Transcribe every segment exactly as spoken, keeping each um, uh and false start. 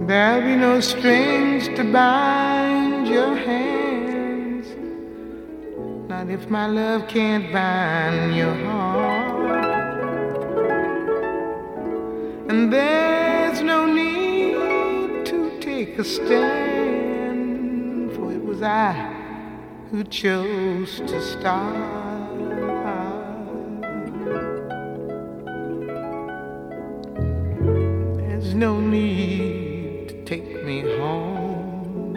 There'll be no strings to bind your hands, not if my love can't bind your heart. And there's no need to take a stand, for it was I who chose to start. There's no need to take me home.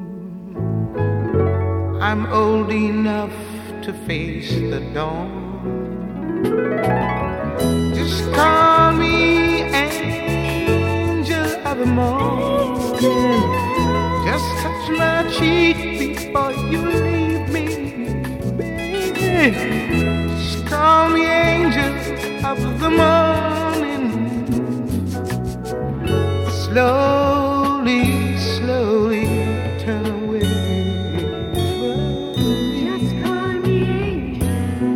I'm old enough to face the dawn. Just call me angel of the morning. Just touch my cheek before you leave me, baby. Just call me angel of the morning. Slowly, slowly turn away from me. Just call me angel.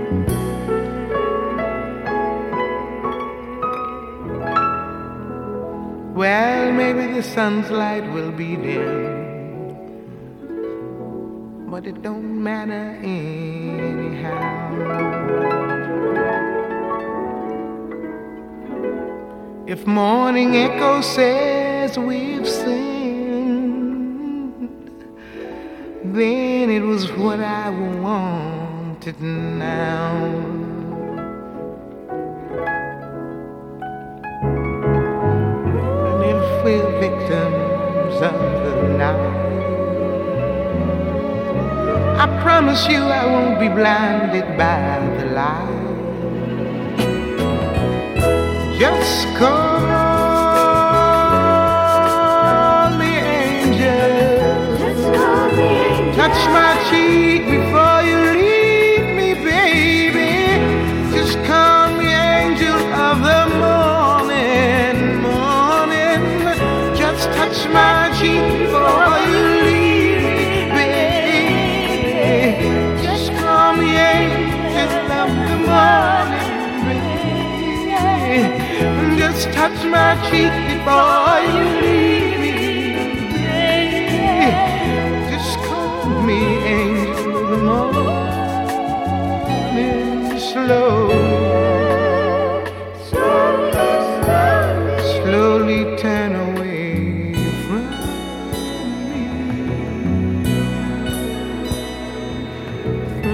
Well, maybe the sun's light will be dim, but it don't matter anyhow. If morning echo says we've sinned, then it was what I wanted now. And if we're victims of the night, I promise you I won't be blinded by the light. Just call me angel. Just call me angel. Touch my cheek before you leave me, baby. Just call me angel of the morning, morning. Just touch my cheek before you leave me, baby. Just call me angel of the morning, baby. Just touch my cheek before you leave me, baby. Just call me angel of the morning. Slow, slowly turn away from me, from